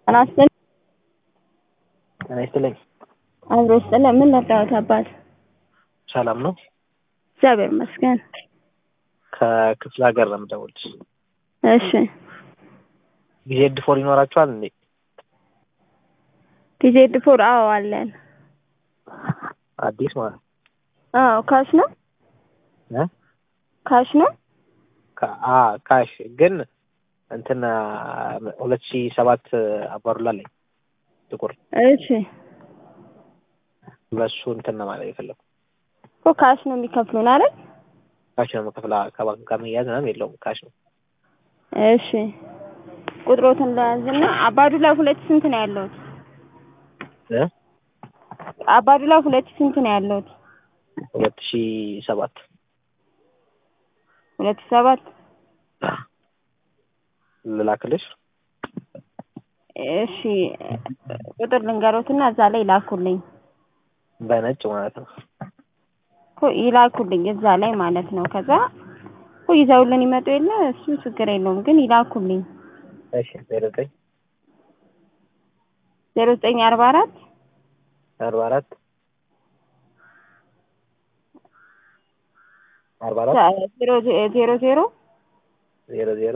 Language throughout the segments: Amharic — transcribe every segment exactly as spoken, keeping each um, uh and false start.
አናስተን አናስተለኝ አብሮስ ለምን ለታውት አባት ሰላም ነው እግዚአብሔር ይመስገን ከክፍለ ሀገር ነው የምደውልልሽ እሺ ዲዜድ ፎር ይኖራችኋል እንዴ ዲዜድ ፎር አዎ አለን አዲስ ማለት አዎ ካሽ ነው እ ካሽ ነው አ ካሽ ግን እንትና ሁለት ሺህ ሰባት አባሩላ ላይ ጥቁር እሺ ለሱ እንትና ማለት ይፈልኩ እኮ ካሽ ነው የሚከፍሉን አይደል ካሽ ነው ከፍላ ከባንክ ጋር መያዝ ምናምን የለውም ካሽ ነው እሺ ቁጥሮትን ለያዝና አባዱላ ሁለት ስንት ነው ያለው እ አባዱላ ሁለት ስንት ነው ያለው ሁለት ሺህ ሰባት ሁለት ሺህ ሰባት ልላክልሽ እሺ ቁጥር ልንገሮትና እዛ ላይ ላኩልኝ በነጭ ማለት ነው እኮ ይላኩልኝ እዛ ላይ ማለት ነው ከዛ እኮ ይዘውልን ይመጡ የለ እሱ ችግር የለውም ግን ይላኩልኝ እሺ ዜሮ ዘጠኝ ዜሮ ዘጠኝ አርባ አራት አርባ አራት አርባ አራት ዜሮ ዜሮ ዜሮ ዜሮ ዜሮ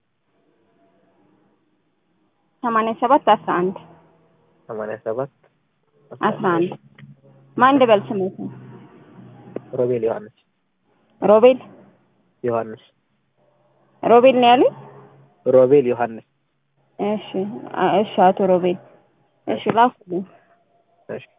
ሰማንያ ሰባት አስራ አንድ ሰማንያ ሰባት አስራ አንድ ማን ደበል ስምንት ሮቤል ዮሐንስ ሮቤል ዮሐንስ ሮቤል ነው ያሉኝ ሮቤል ዮሐንስ እሺ እሺ አቶ ሮቤል እሺ ላኩልኝ እሺ